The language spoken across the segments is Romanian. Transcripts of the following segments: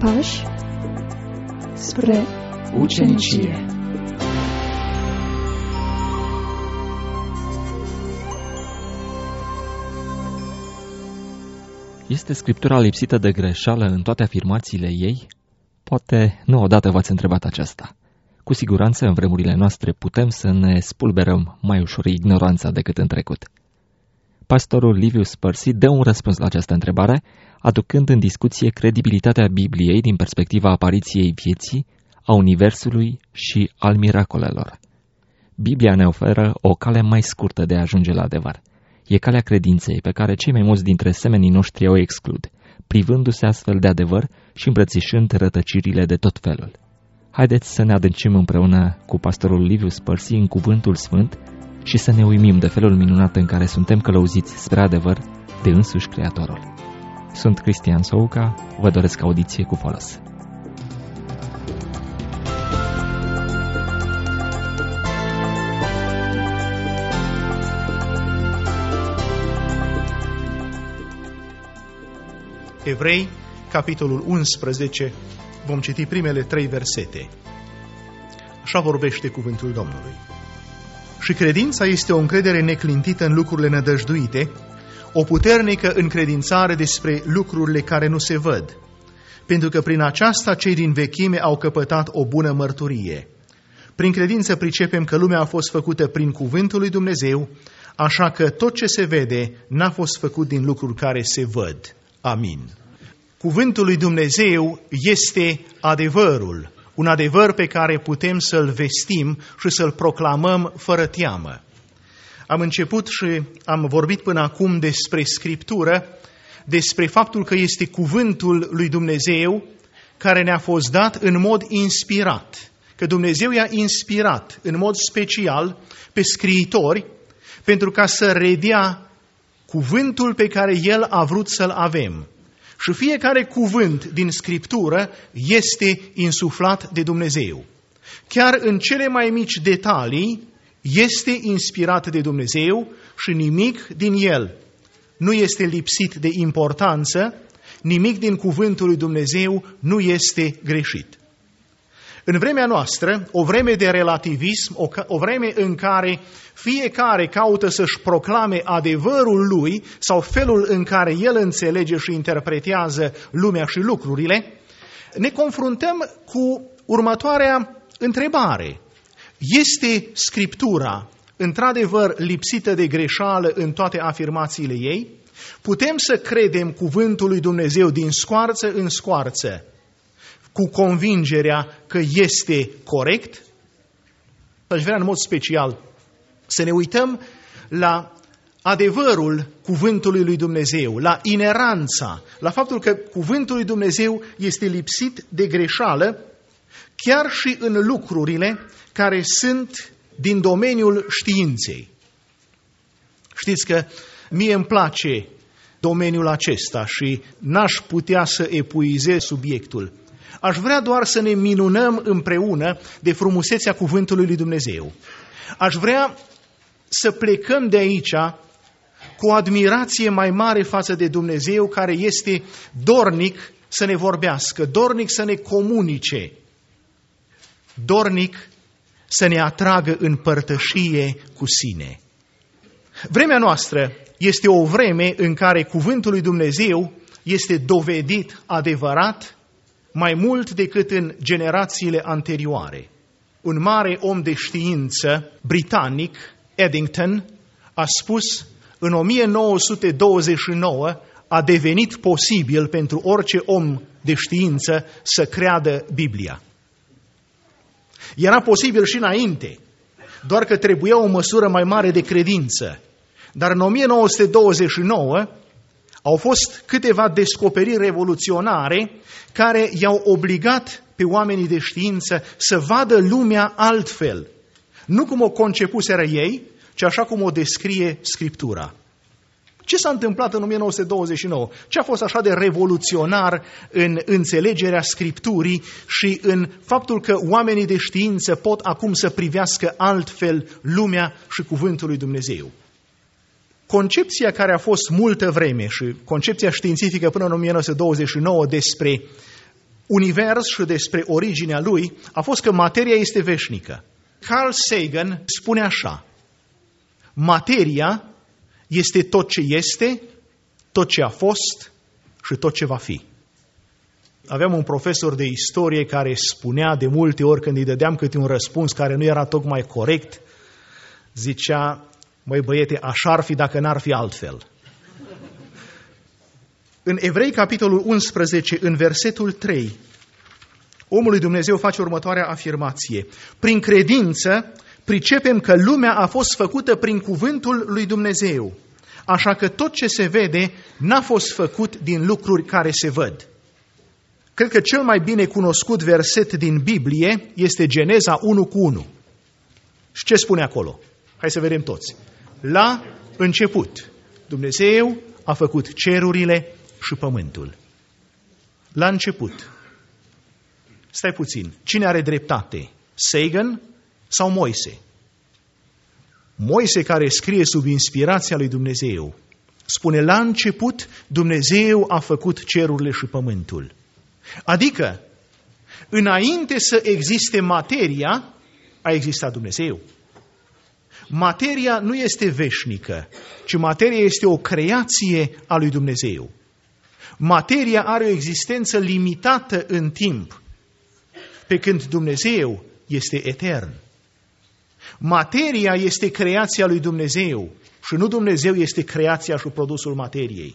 pași spre ucenicie. Este Scriptura lipsită de greșeală în toate afirmațiile ei? Poate nu odată v-ați întrebat aceasta. Cu siguranță, în vremurile noastre putem să ne spulberăm mai ușor ignoranța decât în trecut. Pastorul Liviu Spărsi dă un răspuns la această întrebare, aducând în discuție credibilitatea Bibliei din perspectiva apariției vieții, a universului și al miracolelor. Biblia ne oferă o cale mai scurtă de a ajunge la adevăr. E calea credinței pe care cei mai mulți dintre semenii noștri o exclud, privându-se astfel de adevăr și îmbrățișând rătăcirile de tot felul. Haideți să ne adâncim împreună cu pastorul Liviu Spărsi în Cuvântul Sfânt și să ne uimim de felul minunat în care suntem călăuziți spre adevăr de însuși Creatorul. Sunt Cristian Souca, vă doresc audiție cu folos. Evrei, capitolul 11, vom citi primele 3 versete. Așa vorbește cuvântul Domnului. Și credința este o încredere neclintită în lucrurile nădăjduite, o puternică încredințare despre lucrurile care nu se văd, pentru că prin aceasta cei din vechime au căpătat o bună mărturie. Prin credință pricepem că lumea a fost făcută prin cuvântul lui Dumnezeu, așa că tot ce se vede n-a fost făcut din lucruri care se văd. Amin. Cuvântul lui Dumnezeu este adevărul, un adevăr pe care putem să-l vestim și să-l proclamăm fără teamă. Am început și am vorbit până acum despre Scriptură, despre faptul că este cuvântul lui Dumnezeu care ne-a fost dat în mod inspirat, că Dumnezeu i-a inspirat în mod special pe scriitori pentru ca să redea cuvântul pe care El a vrut să-l avem. Și fiecare cuvânt din Scriptură este insuflat de Dumnezeu. Chiar în cele mai mici detalii este inspirat de Dumnezeu și nimic din el nu este lipsit de importanță, nimic din cuvântul lui Dumnezeu nu este greșit. În vremea noastră, o vreme de relativism, o vreme în care fiecare caută să-și proclame adevărul lui sau felul în care el înțelege și interpretează lumea și lucrurile, ne confruntăm cu următoarea întrebare. Este Scriptura într-adevăr lipsită de greșeală în toate afirmațiile ei? Putem să credem cuvântul lui Dumnezeu din scoarță în scoarță, cu convingerea că este corect? Aș vrea în mod special să ne uităm la adevărul cuvântului lui Dumnezeu, la ineranța, la faptul că cuvântul lui Dumnezeu este lipsit de greșeală, chiar și în lucrurile care sunt din domeniul științei. Știți că mie îmi place domeniul acesta și n-aș putea să epuizez subiectul. Aș vrea doar să ne minunăm împreună de frumusețea cuvântului lui Dumnezeu. Aș vrea să plecăm de aici cu o admirație mai mare față de Dumnezeu, care este dornic să ne vorbească, dornic să ne comunice, dornic să ne atragă în părtășie cu sine. Vremea noastră este o vreme în care cuvântul lui Dumnezeu este dovedit adevărat mai mult decât în generațiile anterioare. Un mare om de știință britanic, Eddington, a spus în 1929 a devenit posibil pentru orice om de știință să creadă Biblia. Era posibil și înainte, doar că trebuia o măsură mai mare de credință. Dar în 1929 au fost câteva descoperiri revoluționare care i-au obligat pe oamenii de știință să vadă lumea altfel. Nu cum o concepuseră ei, ci așa cum o descrie Scriptura. Ce s-a întâmplat în 1929? Ce a fost așa de revoluționar în înțelegerea Scripturii și în faptul că oamenii de știință pot acum să privească altfel lumea și cuvântul lui Dumnezeu? Concepția care a fost multă vreme și concepția științifică până în 1929 despre univers și despre originea lui a fost că materia este veșnică. Carl Sagan spune așa: materia este tot ce este, tot ce a fost și tot ce va fi. Aveam un profesor de istorie care spunea de multe ori când îi dădeam câte un răspuns care nu era tocmai corect, zicea: măi băiete, așa ar fi dacă n-ar fi altfel. În Evrei, capitolul 11, în versetul 3, omul lui Dumnezeu face următoarea afirmație: prin credință pricepem că lumea a fost făcută prin cuvântul lui Dumnezeu, așa că tot ce se vede n-a fost făcut din lucruri care se văd. Cred că cel mai bine cunoscut verset din Biblie este Geneza 1:1. Și ce spune acolo? Hai să vedem toți. La început, Dumnezeu a făcut cerurile și pământul. La început. Stai puțin. Cine are dreptate? Sagan sau Moise? Moise, care scrie sub inspirația lui Dumnezeu, spune: la început Dumnezeu a făcut cerurile și pământul. Adică, înainte să existe materia, a existat Dumnezeu. Materia nu este veșnică, ci materia este o creație a lui Dumnezeu. Materia are o existență limitată în timp, pe când Dumnezeu este etern. Materia este creația lui Dumnezeu și nu Dumnezeu este creația și produsul materiei.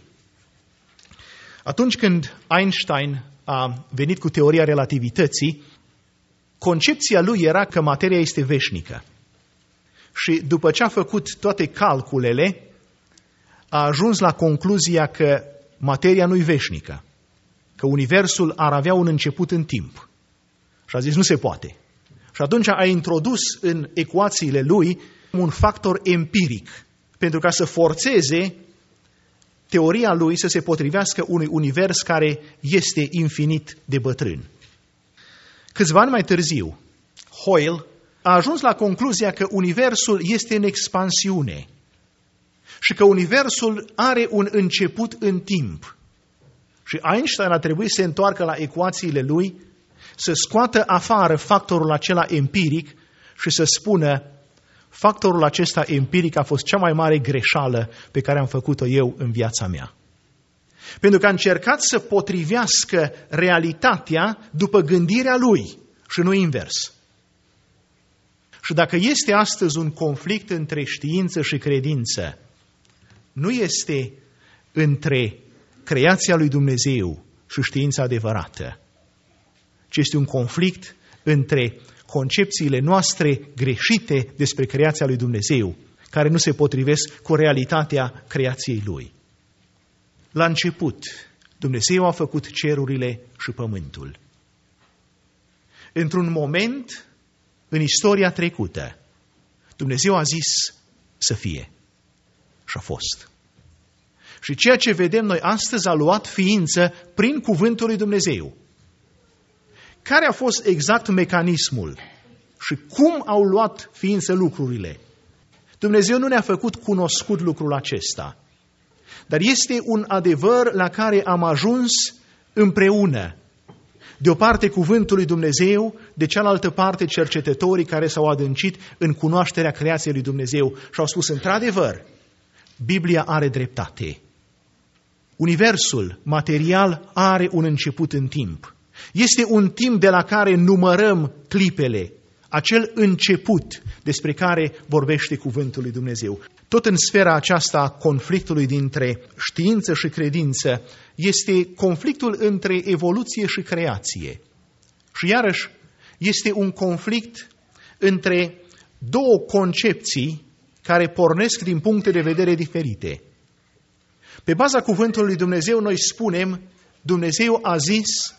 Atunci când Einstein a venit cu teoria relativității, concepția lui era că materia este veșnică. Și după ce a făcut toate calculele, a ajuns la concluzia că materia nu-i veșnică, că universul ar avea un început în timp. Și a zis: nu se poate. Și atunci a introdus în ecuațiile lui un factor empiric, pentru ca să forțeze teoria lui să se potrivească unui univers care este infinit de bătrân. Câțiva ani mai târziu, Hoyle a ajuns la concluzia că universul este în expansiune și că universul are un început în timp. Și Einstein a trebuit să se întoarcă la ecuațiile lui, să scoată afară factorul acela empiric și să spună: factorul acesta empiric a fost cea mai mare greșeală pe care am făcut-o eu în viața mea. Pentru că a încercat să potrivească realitatea după gândirea lui și nu invers. Și dacă este astăzi un conflict între știință și credință, nu este între creația lui Dumnezeu și știința adevărată, ci este un conflict între concepțiile noastre greșite despre creația lui Dumnezeu, care nu se potrivesc cu realitatea creației lui. La început, Dumnezeu a făcut cerurile și pământul. Într-un moment, în istoria trecută, Dumnezeu a zis să fie. Și a fost. Și ceea ce vedem noi astăzi a luat ființă prin cuvântul lui Dumnezeu. Care a fost exact mecanismul și cum au luat ființă lucrurile? Dumnezeu nu ne-a făcut cunoscut lucrul acesta, dar este un adevăr la care am ajuns împreună. De o parte cuvântul lui Dumnezeu, de cealaltă parte cercetătorii care s-au adâncit în cunoașterea creației lui Dumnezeu și au spus: într-adevăr, Biblia are dreptate. Universul material are un început în timp. Este un timp de la care numărăm clipele, acel început despre care vorbește cuvântul lui Dumnezeu. Tot în sfera aceasta a conflictului dintre știință și credință este conflictul între evoluție și creație. Și iarăși este un conflict între două concepții care pornesc din puncte de vedere diferite. Pe baza cuvântului lui Dumnezeu noi spunem: Dumnezeu a zis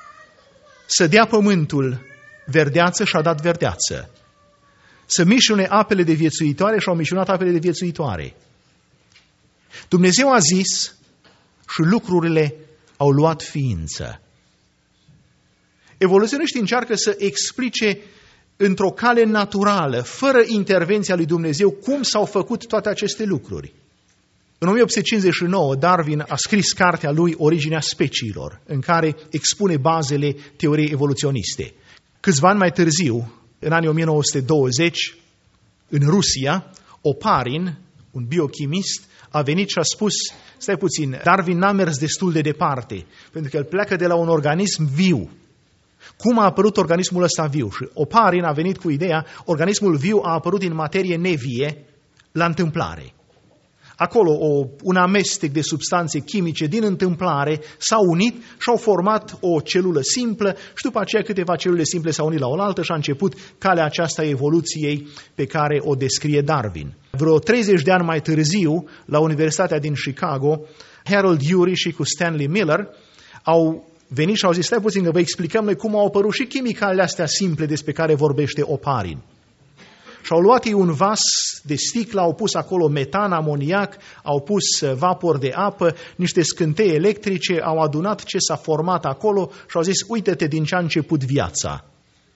să dea pământul verdeață și a dat verdeață, să mișune apele de viețuitoare și au mișunat apele de viețuitoare. Dumnezeu a zis și lucrurile au luat ființă. Evoluționiștii încearcă să explice într-o cale naturală, fără intervenția lui Dumnezeu, cum s-au făcut toate aceste lucruri. În 1859, Darwin a scris cartea lui Originea speciilor, în care expune bazele teoriei evoluționiste. Câțiva ani mai târziu, în anii 1920, în Rusia, Oparin, un biochimist, a venit și a spus: stai puțin, Darwin n-a mers destul de departe, pentru că el pleacă de la un organism viu. Cum a apărut organismul ăsta viu? Și Oparin a venit cu ideea: organismul viu a apărut din materie nevie la întâmplare. Acolo un amestec de substanțe chimice din întâmplare s-au unit și au format o celulă simplă și după aceea câteva celule simple s-au unit la oaltă și a început calea aceasta a evoluției pe care o descrie Darwin. Vreo 30 de ani mai târziu, la Universitatea din Chicago, Harold Urey și cu Stanley Miller au venit și au zis: stai puțin că vă explicăm noi cum au apărut și chimicalele astea simple despre care vorbește Oparin. Și au luat ei un vas de sticlă, au pus acolo metan, amoniac, au pus vapor de apă, niște scânteie electrice, au adunat ce s-a format acolo și au zis: uite-te din ce a început viața.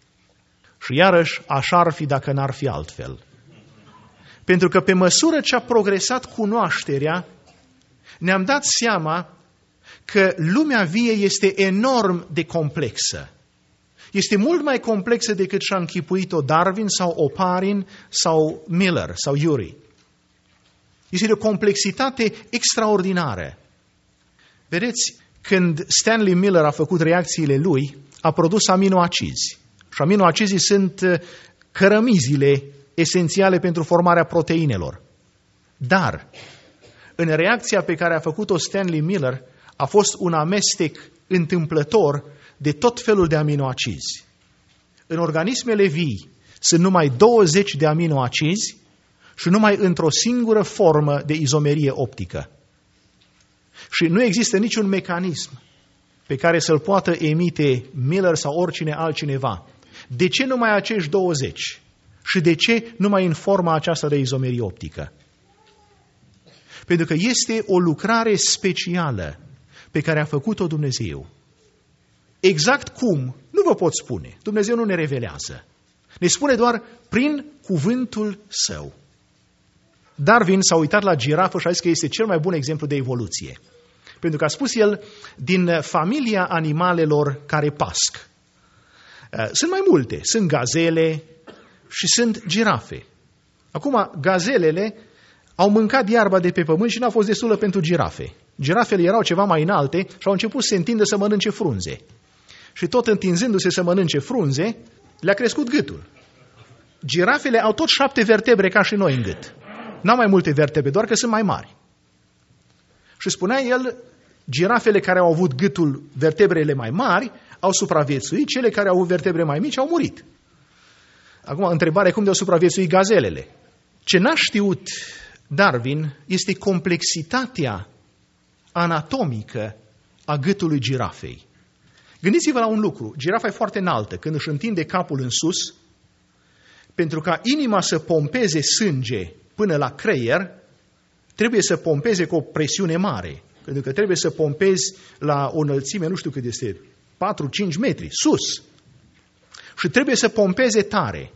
Și iarăși așa ar fi dacă n-ar fi altfel. Pentru că pe măsură ce a progresat cunoașterea, ne-am dat seama că lumea vie este enorm de complexă. Este mult mai complexă decât și-a închipuit-o Darwin sau Oparin sau Miller sau Urey. Este de o complexitate extraordinară. Vedeți, când Stanley Miller a făcut reacțiile lui, a produs aminoacizi. Și aminoacizii sunt cărămizile esențiale pentru formarea proteinelor. Dar, în reacția pe care a făcut-o Stanley Miller, a fost un amestec întâmplător de tot felul de aminoacizi. În organismele vii sunt numai 20 de aminoacizi și numai într-o singură formă de izomerie optică. Și nu există niciun mecanism pe care să-l poată emite Miller sau oricine altcineva. De ce numai acești 20? Și de ce numai în forma aceasta de izomerie optică? Pentru că este o lucrare specială pe care a făcut-o Dumnezeu. Exact cum, nu vă pot spune. Dumnezeu nu ne revelează. Ne spune doar prin cuvântul Său. Darwin s-a uitat la girafă și a zis că este cel mai bun exemplu de evoluție. Pentru că a spus el, din familia animalelor care pasc. Sunt mai multe. Sunt gazele și sunt girafe. Acum, gazelele au mâncat iarba de pe pământ și n-a fost destulă pentru girafe. Girafele erau ceva mai înalte și au început să se întindă să mănânce frunze. Și tot întinzându-se să mănânce frunze, le-a crescut gâtul. Girafele au tot 7 vertebre ca și noi în gât. N-au mai multe vertebre, doar că sunt mai mari. Și spunea el, girafele care au avut gâtul, vertebrele mai mari, au supraviețuit, cele care au avut vertebre mai mici au murit. Acum, întrebarea cum de-au supraviețuit gazelele. Ce n-a știut Darwin este complexitatea anatomică a gâtului girafei. Gândiți-vă la un lucru, girafa e foarte înaltă, când își întinde capul în sus, pentru ca inima să pompeze sânge până la creier, trebuie să pompeze cu o presiune mare, pentru că trebuie să pompezi la o înălțime, nu știu cât este, 4-5 metri, sus. Și trebuie să pompeze tare.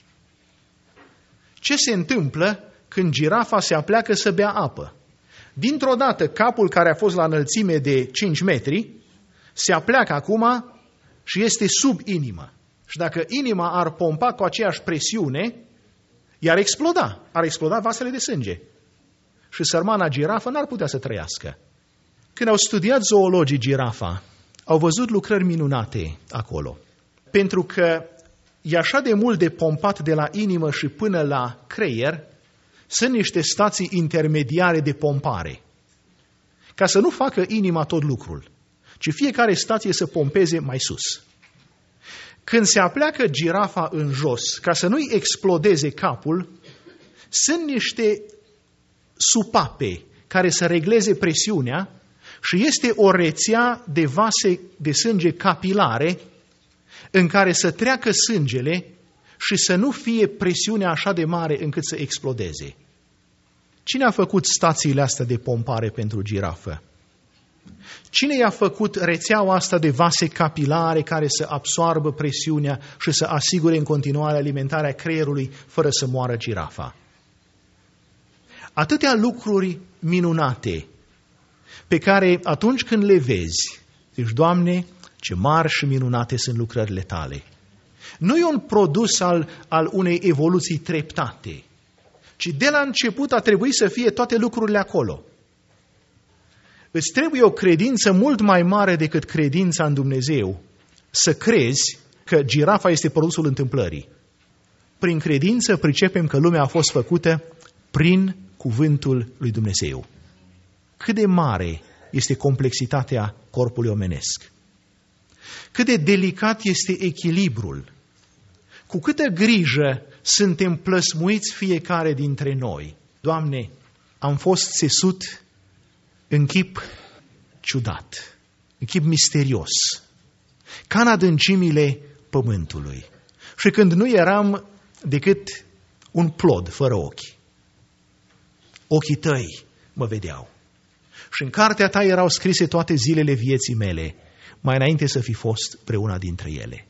Ce se întâmplă când girafa se apleacă să bea apă? Dintr-o dată, capul care a fost la înălțime de 5 metri, se apleacă acum și este sub inimă. Și dacă inima ar pompa cu aceeași presiune, i-ar exploda. Ar exploda vasele de sânge. Și sărmana girafă n-ar putea să trăiască. Când au studiat zoologii girafa, au văzut lucrări minunate acolo. Pentru că e așa de mult de pompat de la inimă și până la creier, sunt niște stații intermediare de pompare. Ca să nu facă inima tot lucrul, ci fiecare stație să pompeze mai sus. Când se apleacă girafa în jos, ca să nu-i explodeze capul, sunt niște supape care să regleze presiunea și este o rețea de vase de sânge capilare în care să treacă sângele și să nu fie presiunea așa de mare încât să explodeze. Cine a făcut stațiile astea de pompare pentru girafă? Cine i-a făcut rețeaua asta de vase capilare care să absoarbă presiunea și să asigure în continuare alimentarea creierului fără să moară girafa? atâtea lucruri minunate pe care atunci când le vezi, zici, Doamne, ce mari și minunate sunt lucrările Tale. Nu e un produs al unei evoluții treptate, ci de la început a trebuit să fie toate lucrurile acolo. Îți trebuie o credință mult mai mare decât credința în Dumnezeu, să crezi că girafa este produsul întâmplării. Prin credință pricepem că lumea a fost făcută prin cuvântul lui Dumnezeu. Cât de mare este complexitatea corpului omenesc. Cât de delicat este echilibrul. Cu câtă grijă suntem plăsmuiți fiecare dintre noi. Doamne, am fost țesut în chip ciudat, în chip misterios, ca în adâncimile pământului. Și când nu eram decât un plod fără ochi, ochii Tăi mă vedeau. Și în cartea Ta erau scrise toate zilele vieții mele, mai înainte să fi fost preuna dintre ele.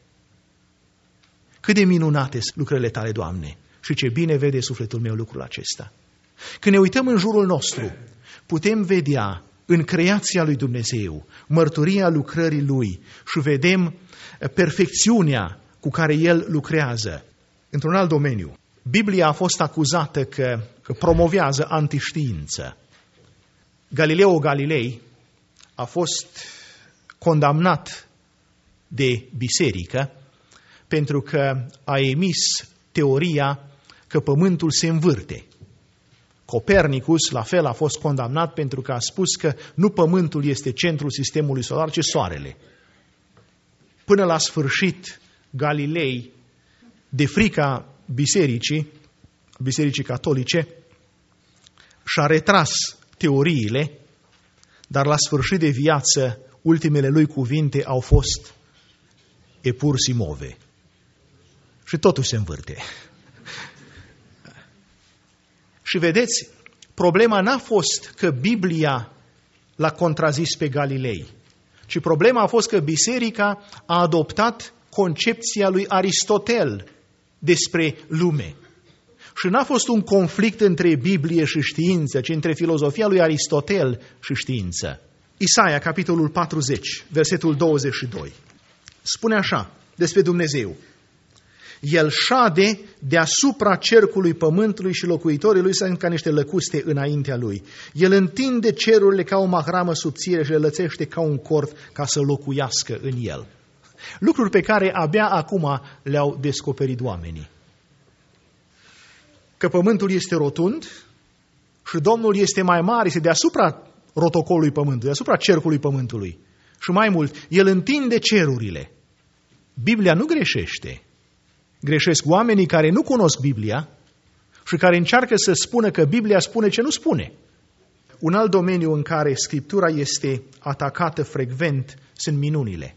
Cât de minunate sunt lucrările Tale, Doamne, și ce bine vede sufletul meu lucrul acesta. Când ne uităm în jurul nostru, putem vedea în creația lui Dumnezeu mărturia lucrării Lui și vedem perfecțiunea cu care El lucrează. Într-un alt domeniu, Biblia a fost acuzată că promovează antiștiință. Galileo Galilei a fost condamnat de biserică pentru că a emis teoria că pământul se învârte. Copernicus, la fel, a fost condamnat pentru că a spus că nu pământul este centrul sistemului solar, ci soarele. Până la sfârșit, Galilei, de frica bisericii catolice, și-a retras teoriile, dar la sfârșit de viață, ultimele lui cuvinte au fost e pur si move. Și totul se învârte. Și vedeți, problema n-a fost că Biblia l-a contrazis pe Galilei, ci problema a fost că biserica a adoptat concepția lui Aristotel despre lume. Și n-a fost un conflict între Biblie și știință, ci între filozofia lui Aristotel și știință. Isaia, capitolul 40, versetul 22, spune așa despre Dumnezeu: El șade deasupra cercului pământului și locuitorii lui sunt ca niște lăcuste înaintea lui. El întinde cerurile ca o mahramă subțire și le lățește ca un cort ca să locuiască în el. Lucruri pe care abia acum le-au descoperit oamenii. Că pământul este rotund și Domnul este mai mare, este deasupra rotocolului pământului, deasupra cercului pământului. Și mai mult, El întinde cerurile. Biblia nu greșește. Greșesc oamenii care nu cunosc Biblia și care încearcă să spună că Biblia spune ce nu spune. Un alt domeniu în care Scriptura este atacată frecvent sunt minunile.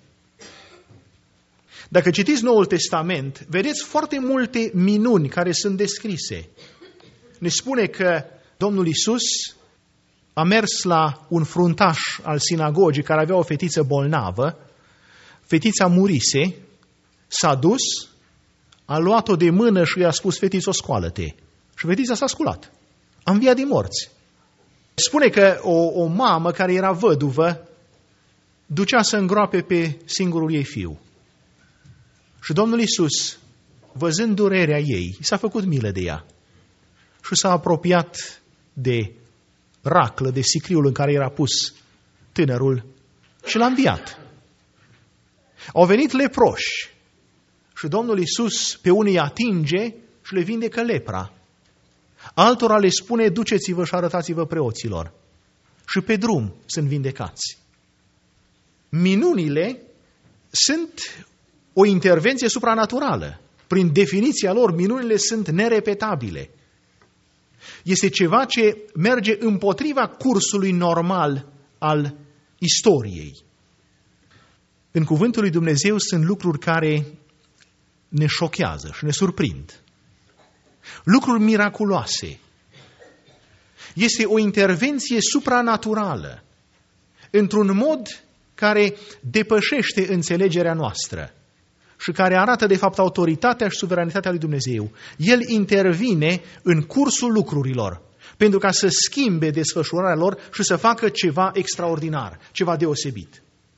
Dacă citiți Noul Testament, vedeți foarte multe minuni care sunt descrise. Ne spune că Domnul Iisus a mers la un fruntaș al sinagogii care avea o fetiță bolnavă, fetița murise, s-a dus, a luat-o de mână și i-a spus: fetiță, scoală-te. Și fetița s-a sculat. A înviat din morți. Spune că o mamă care era văduvă ducea să îngroape pe singurul ei fiu. Și Domnul Iisus, văzând durerea ei, s-a făcut milă de ea și s-a apropiat de raclă, de sicriul în care era pus tânărul și l-a înviat. Au venit leproși și Domnul Iisus pe unii atinge și le vindecă lepra. Altora le spune: duceți-vă și arătați-vă preoților. Și pe drum sunt vindecați. Minunile sunt o intervenție supranaturală. Prin definiția lor, minunile sunt nerepetabile. Este ceva ce merge împotriva cursului normal al istoriei. În cuvântul lui Dumnezeu sunt lucruri care ne șochează și ne surprind. Lucruri miraculoase. Este o intervenție supranaturală, într-un mod care depășește înțelegerea noastră și care arată de fapt autoritatea și suveranitatea lui Dumnezeu. El intervine în cursul lucrurilor pentru ca să schimbe desfășurarea lor și să facă ceva extraordinar, ceva deosebit.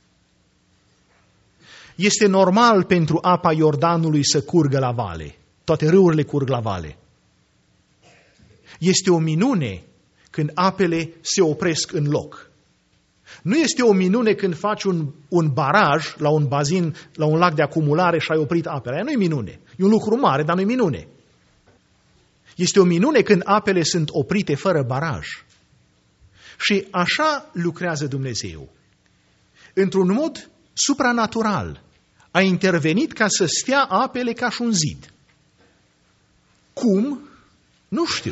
Este normal pentru apa Iordanului să curgă la vale. Toate râurile curg la vale. Este o minune când apele se opresc în loc. Nu este o minune când faci un baraj la un bazin, la un lac de acumulare și ai oprit apele. Aia nu e minune. E un lucru mare, dar nu e minune. Este o minune când apele sunt oprite fără baraj. Și așa lucrează Dumnezeu. Într-un mod supranatural. A intervenit ca să stea apele ca și un zid. Cum? Nu știu.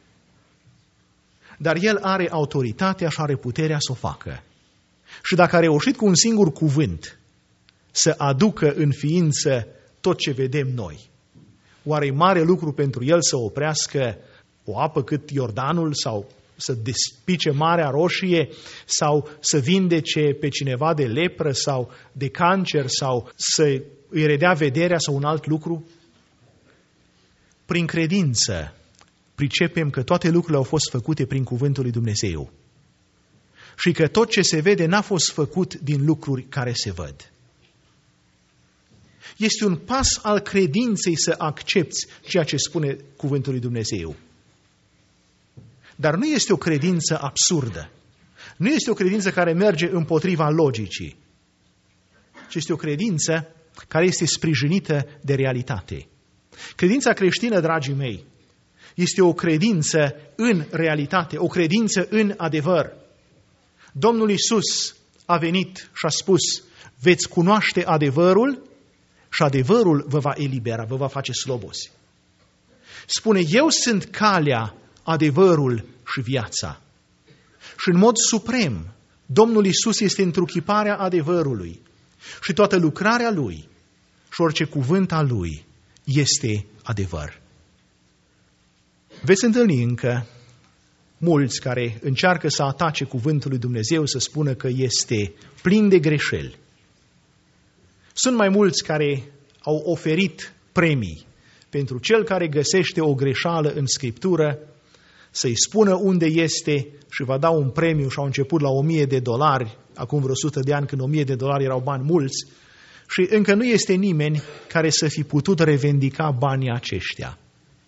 Dar El are autoritatea și are puterea să o facă. Și dacă a reușit cu un singur cuvânt să aducă în ființă tot ce vedem noi, oare e mare lucru pentru El să oprească o apă cât Iordanul sau să despice Marea Roșie sau să vindece pe cineva de lepră sau de cancer sau să îi redea vederea sau un alt lucru? Prin credință pricepem că toate lucrurile au fost făcute prin cuvântul lui Dumnezeu și că tot ce se vede n-a fost făcut din lucruri care se văd. Este un pas al credinței să accepți ceea ce spune cuvântul lui Dumnezeu. Dar nu este o credință absurdă. Nu este o credință care merge împotriva logicii, ci este o credință care este sprijinită de realitate. Credința creștină, dragii mei, este o credință în realitate, o credință în adevăr. Domnul Iisus a venit și a spus: veți cunoaște adevărul și adevărul vă va elibera, vă va face slobozi. Spune: eu sunt calea, adevărul și viața. Și în mod suprem, Domnul Iisus este întruchiparea adevărului și toată lucrarea Lui și orice cuvânt al Lui este adevăr. Veți întâlni încă mulți care încearcă să atace cuvântul lui Dumnezeu, să spună că este plin de greșeli. Sunt mai mulți care au oferit premii pentru cel care găsește o greșeală în Scriptură, să-i spună unde este și va da un premiu, și au început la $1.000, acum vreo 100 de ani, când $1.000 erau bani mulți, și încă nu este nimeni care să fi putut revendica banii aceștia.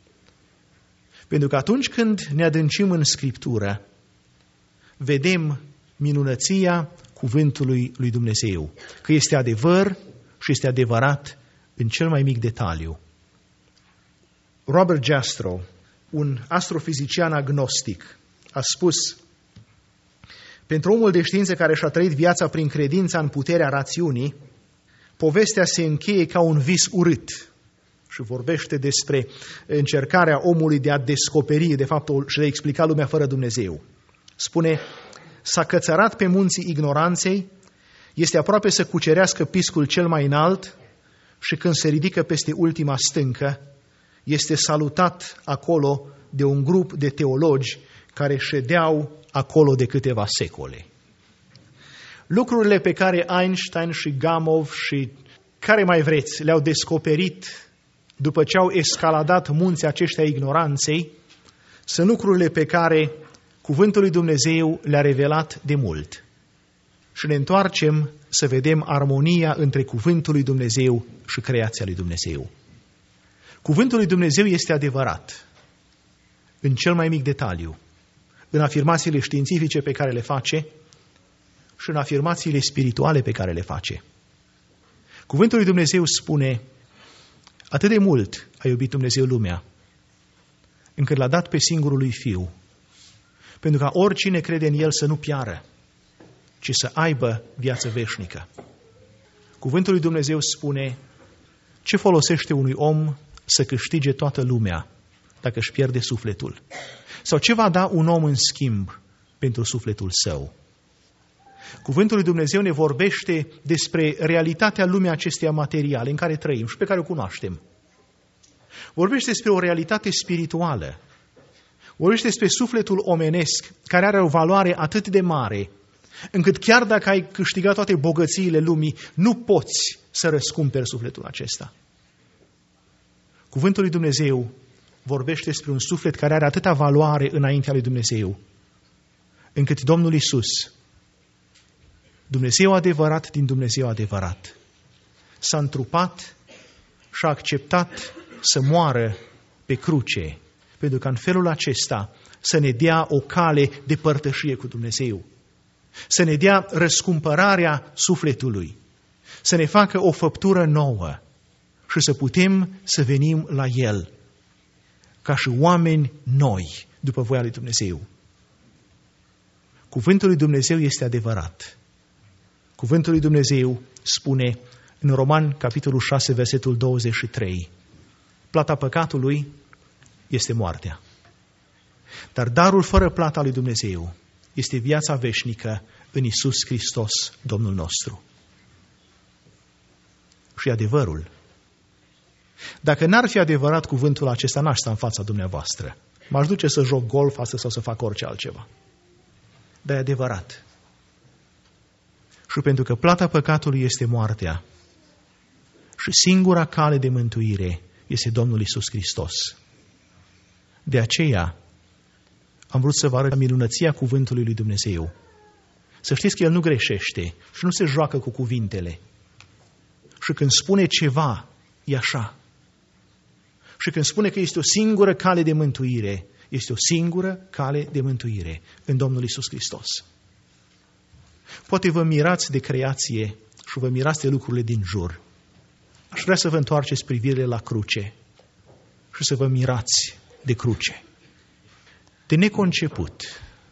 Pentru că atunci când ne adâncim în Scriptură, vedem minunăția cuvântului lui Dumnezeu, că este adevăr și este adevărat în cel mai mic detaliu. Robert Jastrow, un astrofizician agnostic, a spus: pentru omul de știință care și-a trăit viața prin credința în puterea rațiunii, povestea se încheie ca un vis urât. Și vorbește despre încercarea omului de a descoperi, de fapt, și de a explica lumea fără Dumnezeu. Spune: s-a cățărat pe munții ignoranței, este aproape să cucerească piscul cel mai înalt și când se ridică peste ultima stâncă, este salutat acolo de un grup de teologi care ședeau acolo de câteva secole. Lucrurile pe care Einstein și Gamow și care mai vreți le-au descoperit după ce au escaladat munții aceștia ignoranței, sunt lucrurile pe care cuvântul lui Dumnezeu le-a revelat de mult. Și ne întoarcem să vedem armonia între cuvântul lui Dumnezeu și creația lui Dumnezeu. Cuvântul lui Dumnezeu este adevărat în cel mai mic detaliu, în afirmațiile științifice pe care le face și în afirmațiile spirituale pe care le face. Cuvântul lui Dumnezeu spune: atât de mult a iubit Dumnezeu lumea, încât l-a dat pe singurul lui Fiu, pentru ca oricine crede în El să nu piară, ci să aibă viață veșnică. Cuvântul lui Dumnezeu spune: ce folosește unui om să câștige toată lumea dacă își pierde sufletul? Sau ce va da un om în schimb pentru sufletul său? Cuvântul lui Dumnezeu ne vorbește despre realitatea lumii acesteia materiale în care trăim și pe care o cunoaștem. Vorbește despre o realitate spirituală. Vorbește despre sufletul omenesc care are o valoare atât de mare, încât chiar dacă ai câștigat toate bogățiile lumii, nu poți să răscumperi sufletul acesta. Cuvântul lui Dumnezeu vorbește despre un suflet care are atâta valoare înaintea lui Dumnezeu, încât Domnul Iisus, Dumnezeu adevărat din Dumnezeu adevărat, s-a întrupat și a acceptat să moară pe cruce, pentru că în felul acesta să ne dea o cale de părtășie cu Dumnezeu, să ne dea răscumpărarea sufletului, să ne facă o făptură nouă și să putem să venim la El ca și oameni noi, după voia lui Dumnezeu. Cuvântul lui Dumnezeu este adevărat. Cuvântul lui Dumnezeu spune în Roman, capitolul 6, versetul 23, plata păcatului este moartea. Dar darul fără plata lui Dumnezeu este viața veșnică în Iisus Hristos, Domnul nostru. Și adevărul. Dacă n-ar fi adevărat cuvântul acesta, n-aș sta în fața dumneavoastră. M-aș duce să joc golf astăzi sau să fac orice altceva. Dar e adevărat. Și pentru că plata păcatului este moartea și singura cale de mântuire este Domnul Iisus Hristos. De aceea am vrut să vă arăt minunăția cuvântului lui Dumnezeu. Să știți că El nu greșește și nu se joacă cu cuvintele. Și când spune ceva, e așa. Și când spune că este o singură cale de mântuire, este o singură cale de mântuire în Domnul Iisus Hristos. Poate vă mirați de creație și vă mirați de lucrurile din jur. Aș vrea să vă întoarceți privirile la cruce și să vă mirați de cruce. De neconceput,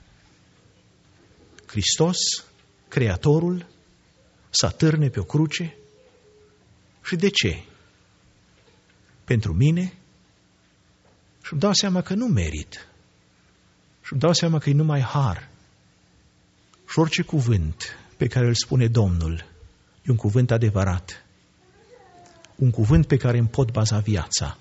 Hristos, Creatorul, să atârne pe o cruce. Și de ce? Pentru mine? Și îmi dau seama că nu merit. Și îmi dau seama că e numai har. Și orice cuvânt pe care îl spune Domnul e un cuvânt adevărat. Un cuvânt pe care îmi pot baza viața.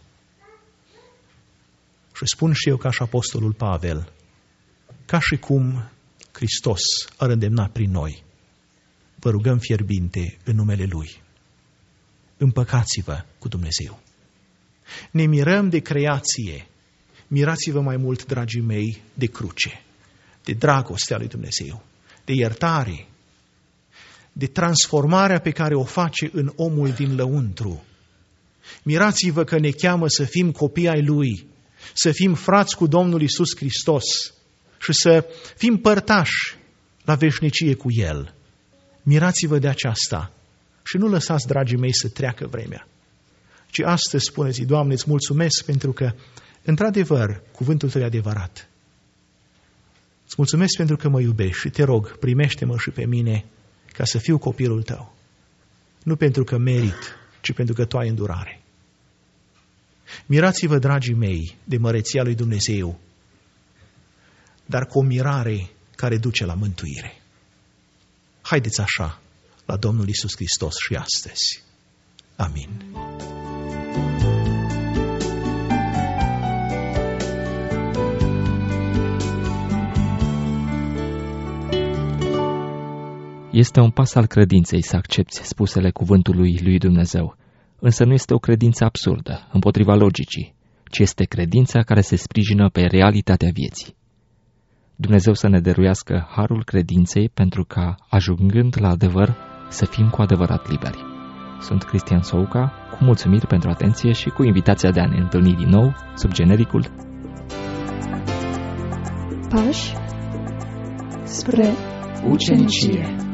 Și spun și eu ca și apostolul Pavel, ca și cum Hristos ar îndemna prin noi, vă rugăm fierbinte în numele Lui. Împăcați-vă cu Dumnezeu. Ne mirăm de creație. Mirați-vă mai mult, dragii mei, de cruce, de dragostea lui Dumnezeu, de iertare, de transformarea pe care o face în omul din lăuntru. Mirați-vă că ne cheamă să fim copii ai Lui, să fim frați cu Domnul Iisus Hristos și să fim părtași la veșnicie cu El. Mirați-vă de aceasta și nu lăsați, dragii mei, să treacă vremea. Ci astăzi spuneți, Doamne, îți mulțumesc pentru că, într-adevăr, cuvântul Tău e adevărat. Îți mulțumesc pentru că mă iubești și te rog, primește-mă și pe mine ca să fiu copilul Tău. Nu pentru că merit, ci pentru că Tu ai îndurare. Mirați-vă, dragii mei, de măreția lui Dumnezeu, dar cu o mirare care duce la mântuire. Haideți așa la Domnul Iisus Hristos și astăzi. Amin. Este un pas al credinței să accepți spusele cuvântului lui Dumnezeu, însă nu este o credință absurdă, împotriva logicii, ci este credința care se sprijină pe realitatea vieții. Dumnezeu să ne dăruiască harul credinței pentru ca, ajungând la adevăr, să fim cu adevărat liberi. Sunt Cristian Souca, cu mulțumiri pentru atenție și cu invitația de a ne întâlni din nou sub genericul Pași spre ucenicie.